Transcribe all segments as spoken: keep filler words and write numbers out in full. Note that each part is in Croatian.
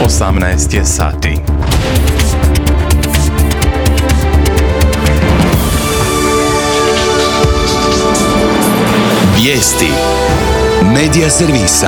osamnaest je sati. Vijesti Medija servisa.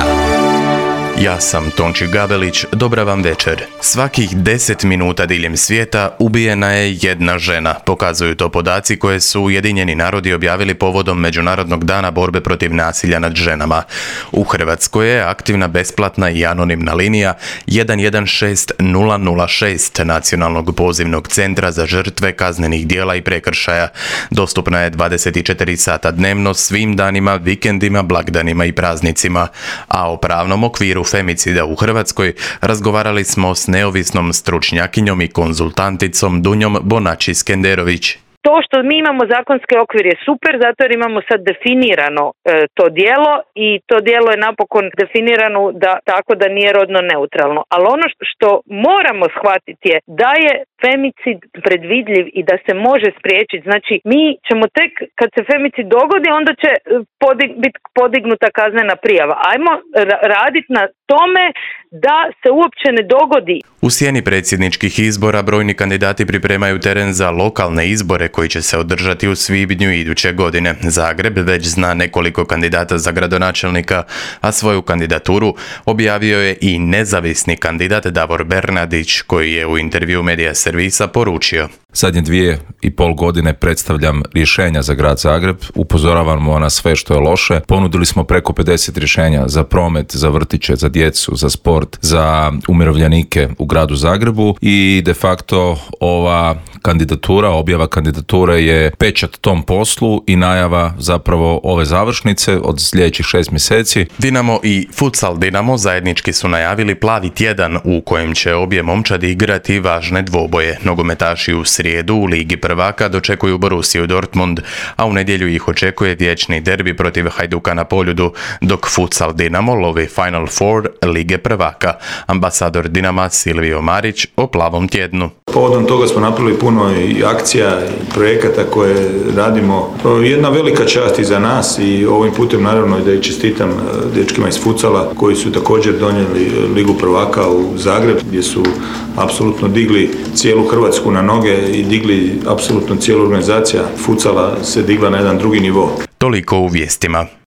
Ja sam Tonči Gabelić, dobra vam večer. Svakih deset minuta diljem svijeta ubijena je jedna žena. Pokazuju to podaci koje su Ujedinjeni narodi objavili povodom Međunarodnog dana borbe protiv nasilja nad ženama. U Hrvatskoj je aktivna besplatna i anonimna linija jedan jedan šest nula nula šest Nacionalnog pozivnog centra za žrtve kaznenih djela i prekršaja. Dostupna je dvadeset četiri sata dnevno svim danima, vikendima, blagdanima i praznicima. A o pravnom okviru femicida u Hrvatskoj razgovarali smo s neovisnom stručnjakinjom i konzultanticom Dunjom Bonači-Skenderović. To što mi imamo zakonski okvir je super, zato jer imamo sad definirano e, to djelo i to djelo je napokon definirano da, tako da nije rodno neutralno. Ali ono što moramo shvatiti je da je femicid predvidljiv i da se može spriječiti. Znači, mi ćemo tek kad se femicid dogodi, onda će podig, biti podignuta kaznena prijava. Ajmo ra- raditi na tome da se uopće ne dogodi. U sjeni predsjedničkih izbora brojni kandidati pripremaju teren za lokalne izbore koji će se održati u svibnju iduće godine. Zagreb već zna nekoliko kandidata za gradonačelnika, a svoju kandidaturu objavio je i nezavisni kandidat Davor Bernardić, koji je u intervju Medija servisa poručio: Zadnje dvije i pol godine predstavljam rješenja za grad Zagreb, upozoravamo na sve što je loše. Ponudili smo preko pedeset rješenja za promet, za vrtiće, za djecu, za sport, za umirovljenike u gradu Zagrebu i de facto ova kandidatura, objava kandidature je pečat tom poslu i najava zapravo ove završnice od sljedećih šest mjeseci. Dinamo i Futsal Dinamo zajednički su najavili plavi tjedan u kojem će obje momčadi igrati važne dvoboje. Nogometaši u srijedu u Ligi prvaka dočekuju Borussiju Dortmund, a u nedjelju ih očekuje vječni derbi protiv Hajduka na Poljudu, dok Futsal Dinamo lovi Final Four Lige prvaka. Ambasador Dinama Silvio Marić o plavom tjednu. Povodom toga smo napravili puno i akcija i projekata koje radimo. Jedna velika čast i za nas i ovim putem naravno da i čestitam dečkima iz futsala koji su također donijeli Ligu prvaka u Zagreb gdje su apsolutno digli cijelu Hrvatsku na noge i digli apsolutno cijelu organizacija futsala se digla na jedan drugi nivo. Toliko u vijestima.